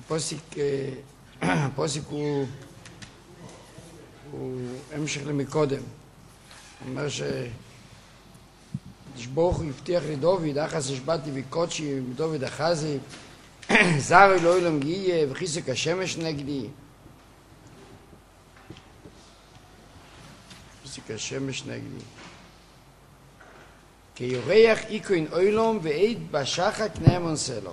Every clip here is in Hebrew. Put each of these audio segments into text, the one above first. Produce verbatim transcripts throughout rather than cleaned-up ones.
הפוסק, הפוסק הוא, הוא המשך למקודם. הוא אומר ש... ברוך הוא הבטיח לדוד, אחס השבעתי וקודשי דוד אחזי, זרעי לא אילם גייה וחיזק השמש נגדי. חיזק השמש נגדי. כי יורח איקוין אילום ועד בשחק נאמון סלו.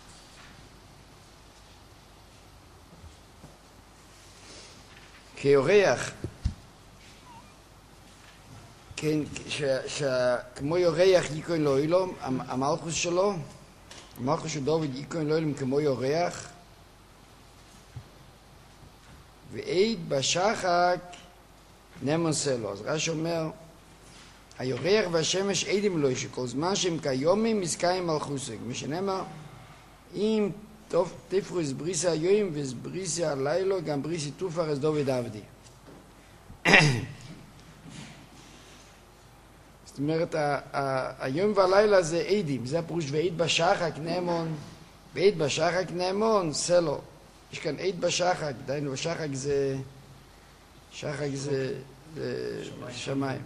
כי יורח, כן, כמו יורח איקוין לא אילום, המלכוס שלו, המלכוס של דוד איקוין לא אילום כמו יורח, ועד בשחק נאמון סלו. אז רש"י אומר, היורח והשמש עדים לו, שכל זמן שהם כיומים מזכאים מלכוסק. משנאמר, אם תפרו את בריסי היום ואת בריסי הלילה, גם בריסי תופר את דוד עבדי. זאת אומרת, היום והלילה זה עדים, זה הפירוש, ועד בשחק נאמון, ועד בשחק נאמון, סלו. יש כאן עד בשחק, דיינו בשחק זה, שחק זה, זה שמיים.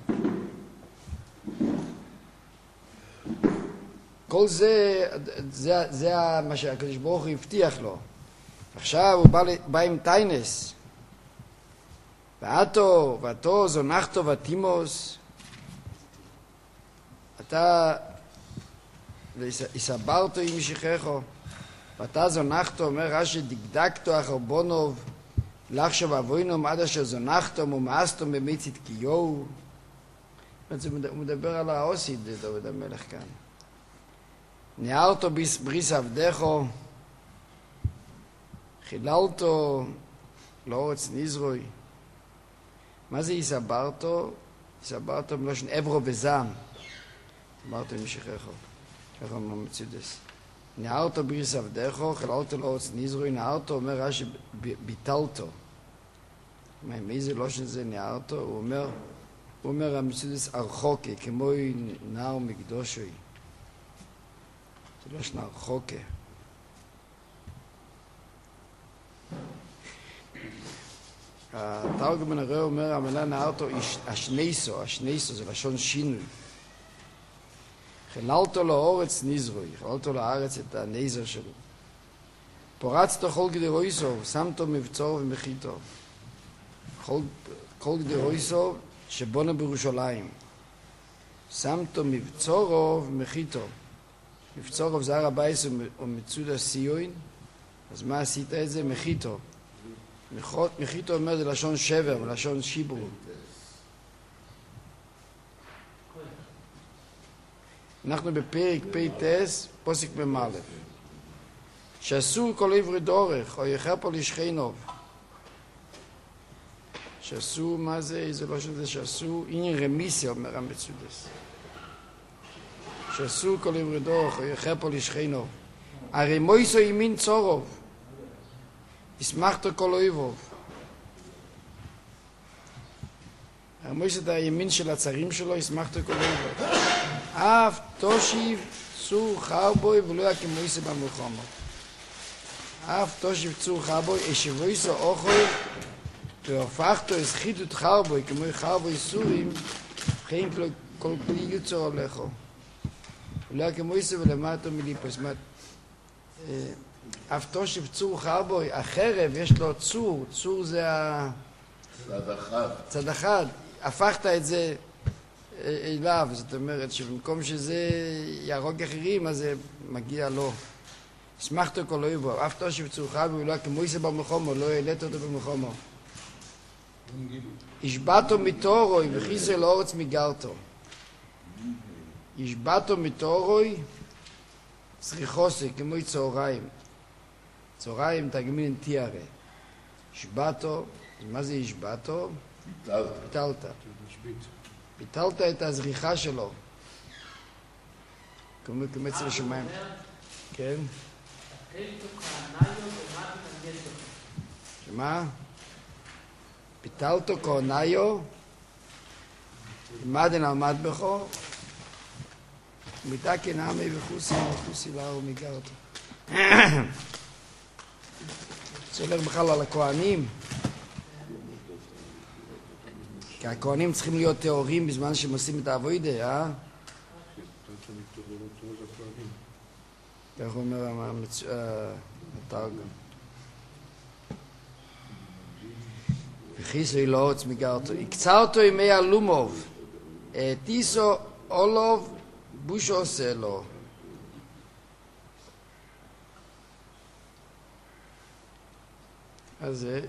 כל זה, זה, זה מה שהקדוש ברוך הוא הבטיח לו. עכשיו הוא בא, בא עם טיינס. ואתו, ואתו, זונחתו ותימוס. אתה, ויסברתו עם משיחךו. ואתה זונחתו, אומר רש"י, דקדקתו אחר בונוב, לחשוב אבוינום עד אשר זונחתו ומאסתו במי צדקיהו. הוא מדבר על האוסית, דוד המלך כאן. נערתו בריס עבדךו, חיללתו לאורץ נזרוי. מה זה יסברתו? יסברתו מלושן עברו וזעם. אמרתו עם משיחךו. ככה אומר מצודס. נערתו בריס עבדךו, חיללתו לאורץ נזרוי. נערתו אומר רש"י ביטלתו. מי זה לושן זה נערתו? הוא אומר, הוא אומר המצודס ארחוקי, כמו נער מקדושוי. זה לא שנה רחוקה. התרגום הנראה אומר, המילה נערתו, השניסו, השניסו, זה לשון שינוי. חיללתו לאורץ נזרוי, חיללתו לארץ את הנזר שלו. פורצתו כל גדרויסו, שמתו מבצור ומחיתו. כל גדרויסו שבונה בירושלים. שמתו מבצורו ומחיתו. מבצורוב זה הר הבייס ומצוד הסיון, אז מה עשית את זה? מחיתו. מחיתו אומר זה לשון שבר, לשון שיברו. אנחנו בפרק פייטס, פוסק במלף. שעשו כל עברי דורך, או יחפו לשכינוב. שעשו, מה זה? איזה לשון זה שעשו? עניין רמיסיה, אומר המצודס. שעשו כל עברי דורך, או יחפו לשכינוב. הרי מויסו ימין צורוב. ישמחתו כל אויבוב. הרי מויסו את הימין של הצרים שלו, ישמחתו כל אויבוב. אף תושיב צור חרבוי ולא היה כמויסו במלחמה. אף תושיב צור חרבוי, אשבויסו אוכוי, והופכתו הסחיתות חרבוי, כמו חרבוי סורים, חיים כל כלי יוצר הולכו. ולא היה כמויסו ולמדתו מליפוס. אף תושיב צור חרבוי, החרב יש לו צור, צור זה ה... צד אחד. צד אחד. הפכת את זה אליו, זאת אומרת שבמקום שזה יהרוג אחרים, אז זה מגיע לו. שמחתו כל אויבו, אף תושיב צור חרבוי, ולא היה כמויסו במלחמה, לא העלית אותו במלחמה. השבעתו מתורוי וחיסר לאורץ מגרתו. השבעתו מתורוי צריכוסי, כמו צהריים. צהריים תגמין תיארה. השבעתו, מה זה השבעתו? ביטלת. ביטלת. ביטלת את הזריחה שלו. כמו כמצר השמיים. כן? שמה? ביטלתו כהניו, מדן על מטבחו, מיתה כנעמי וחוסי וחוסי להר ומגרתו. זה הולך בכלל על הכהנים. כי הכהנים צריכים להיות טהורים בזמן שהם עושים את העבודה, אה? כך אומר התרגום. וכיסוי לא הוץ מגרתו. יקצר אותו ימי הלומוב. טיסו אולוב בושו עושה לו. אז זה,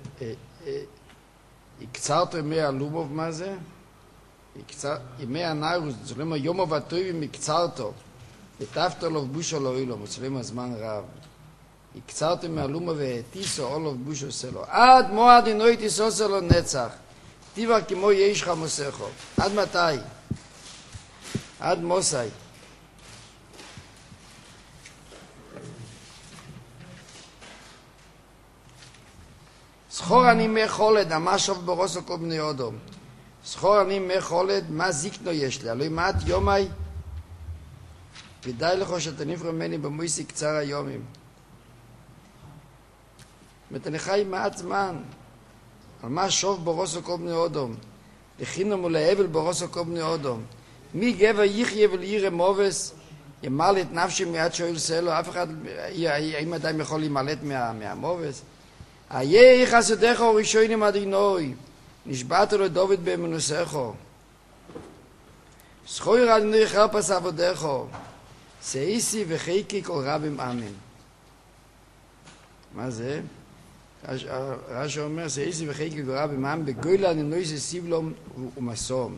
יקצר אותו ימי הלומוב, מה זה? ימי הנאירוס, זה לא אומר יום ובטובים יקצר אותו. וטפת אולוב בושו לא אילום, זה לא אומר זמן רב. יקצרתי מהלומה והטיסו אולוב בוש עושה לו. עד מועד אינוי טיסו עושה לו נצח. טיבה כמו יש חמוסכו. עד מתי? עד מוסי. זכור אני מחולד, מה שוב ברוסו כל בני אודום. זכור אני מחולד, מה זיקנו יש לי? הלוי מעט יומי. ודי לך שאתה נפרע ממני במויסי קצר היומים. זאת אני חי מעט זמן. על מה שוב ברוסו כל בני אודום. לחינום ולהבל ברוסו כל בני אודום. מי גבר יחיה ולעיר מובס, ימל את נפשי מיד שואל סלו, אף אחד, האם אדם יכול להימלט מה, מהמובס? איה איך עשדך וראשונים אדינוי, נשבעת לו דוד באמונוסךו. זכוי אדינוי חרפס עבודךו, סעיסי וחייקי כל רבים אמן. מה זה? רש"י אומר, סעיסי וחייקי כל רבים אמן, בגוילה אדינוי ססיבלום ומסום.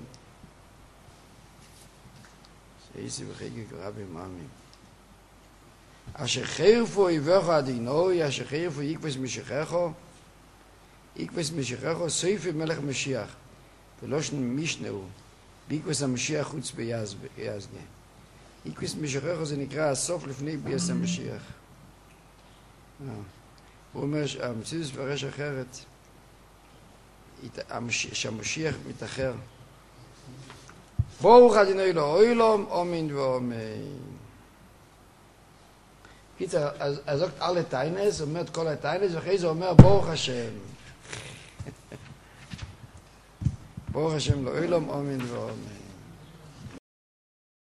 סעיסי וחייקי כל רבים אמן. אשר חירפו יבחו אדינוי, אשר חירפו יקבס משכחו, יקבס משכחו, סויפי מלך משיח, ולא משנהו, ביקבס המשיח חוץ ביזגה. יקבס משכחו זה נקרא הסוף לפני ביאס המשיח. הוא אומר שהמציאות פרש אחרת, שהמשיח מתאחר. ברוך אדינוי לו אוילום, אומין ואומן. קיצר, אז זאת על הטיינס, אומר את כל הטיינס, ואחרי זה אומר ברוך השם. ברוך השם לא אילום, אומין ואומן.